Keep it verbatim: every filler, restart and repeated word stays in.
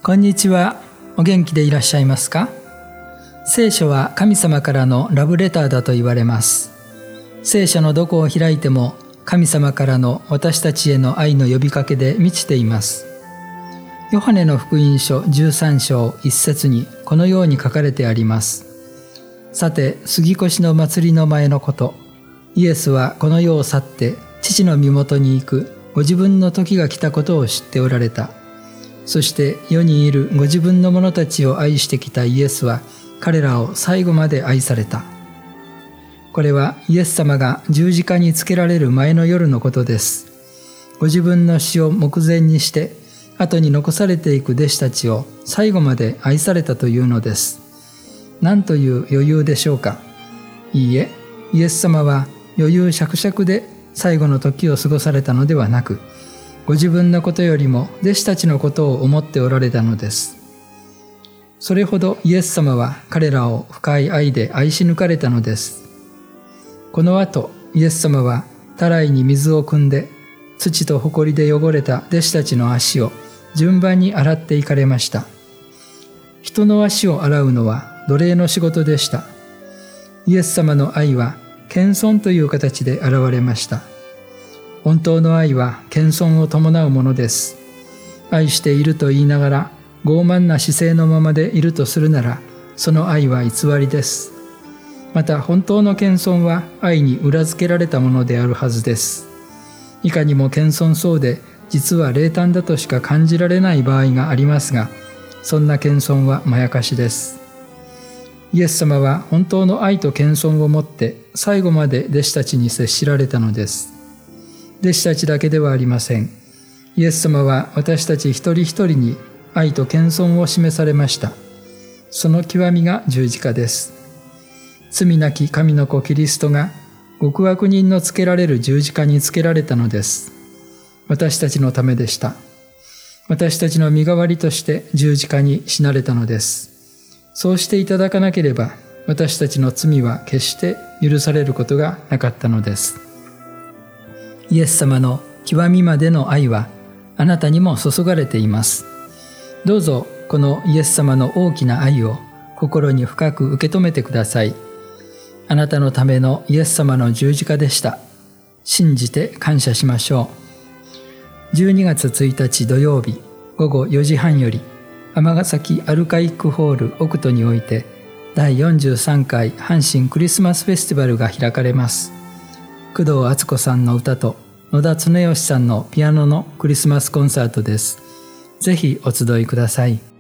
こんにちは。お元気でいらっしゃいますか？聖書は神様からのラブレターだと言われます。聖書のどこを開いても神様からの私たちへの愛の呼びかけで満ちています。ヨハネの福音書じゅうさん章いち節にこのように書かれてあります。さて、杉越の祭りの前のこと、イエスはこの世を去って父の身元に行くご自分の時が来たことを知っておられた。そして世にいるご自分の者たちを愛してきたイエスは彼らを最後まで愛された。これはイエス様が十字架につけられる前の夜のことです。ご自分の死を目前にして後に残されていく弟子たちを最後まで愛されたというのです。何という余裕でしょうか。いいえ、イエス様は余裕しゃくしゃくで最後の時を過ごされたのではなく、ご自分のことよりも弟子たちのことを思っておられたのです。それほどイエス様は彼らを深い愛で愛し抜かれたのです。この後、イエス様はたらいに水を汲んで土と埃で汚れた弟子たちの足を順番に洗っていかれました。人の足を洗うのは奴隷の仕事でした。イエス様の愛は謙遜という形で現れました。本当の愛は謙遜を伴うものです。愛していると言いながら傲慢な姿勢のままでいるとするなら、その愛は偽りです。また本当の謙遜は愛に裏付けられたものであるはずです。いかにも謙遜そうで実は冷淡だとしか感じられない場合がありますが、そんな謙遜はまやかしです。イエス様は本当の愛と謙遜をもって最後まで弟子たちに接しられたのです。弟子たちだけではありません。イエス様は私たち一人一人に愛と謙遜を示されました。その極みが十字架です。罪なき神の子キリストが極悪人のつけられる十字架につけられたのです。私たちのためでした。私たちの身代わりとして十字架に死なれたのです。そうしていただかなければ私たちの罪は決して許されることがなかったのです。イエス様の極みまでの愛はあなたにも注がれています。どうぞこのイエス様の大きな愛を心に深く受け止めてください。あなたのためのイエス様の十字架でした。信じて感謝しましょう。じゅうにがつついたち土曜日ごごよじはんより尼崎アルカイックホールオクトにおいてだいよんじゅうさんかい阪神クリスマスフェスティバルが開かれます。工藤敦子さんの歌と野田恒義さんのピアノのクリスマスコンサートです。ぜひお集いください。